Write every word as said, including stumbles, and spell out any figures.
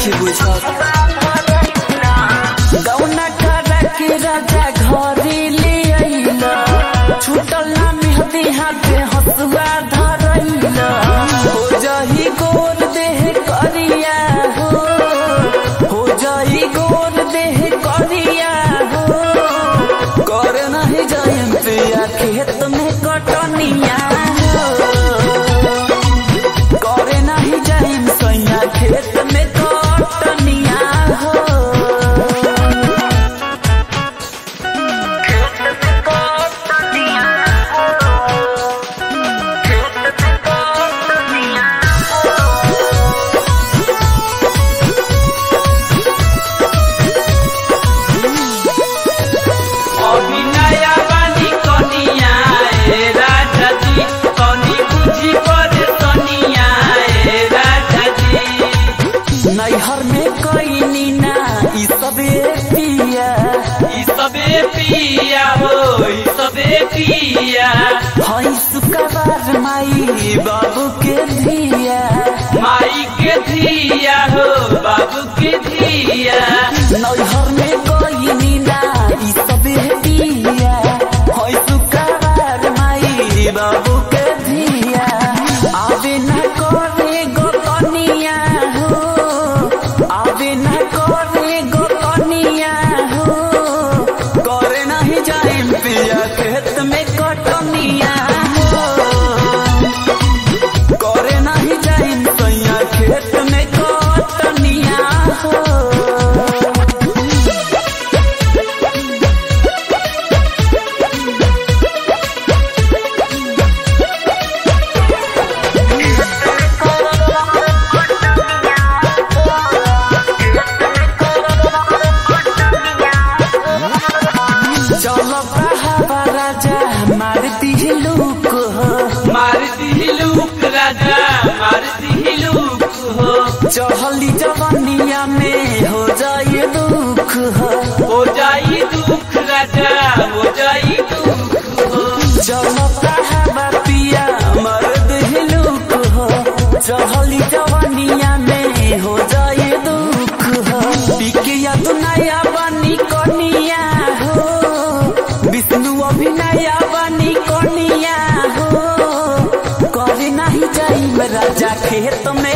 नइखे बुझत गौना करा के राजा घरे ले आइला छूटल ना मेहदी हाथे हसुआ धरैला हो जाही गोर देह करिया हो हो जाही गोर देह करिया हो कर नहीं जायम पिया खेत में कटनिया करे नहीं जायम सैया खेत में कटनिया हो नैहर में कोई नीना ई सबे पिया ई सबे पिया हो ई सबे पिया हई शुक्रवार माई बाबू के धिया माई के धिया हो बाबू के धिया नैहर में कोई नीना ई सबे पिया हई शुक्रवार माई बाबू के धिया आवे न करे गोतनिया हो आवे न करे गोतनिया हो करे नहीं जाए पिया खेत में कटनिया हो करे नहीं जाए सैया खेत में कटनिया हो चलो बहावा राजा मारती लूक हो मारती लूक राजा मारती लूक हो चहली जवानिया में हो जाए दुख हो हो जाई दुख राजा हो जाई दुख हो चलो बहावा पिया मर्द लूक हो चहली जवानिया में हो जाए दुख हो बिकिया दुनिया बनी कनिया हो विष्णु अभिनय बनी कनिया हो करे नहीं जाई राजा खेत में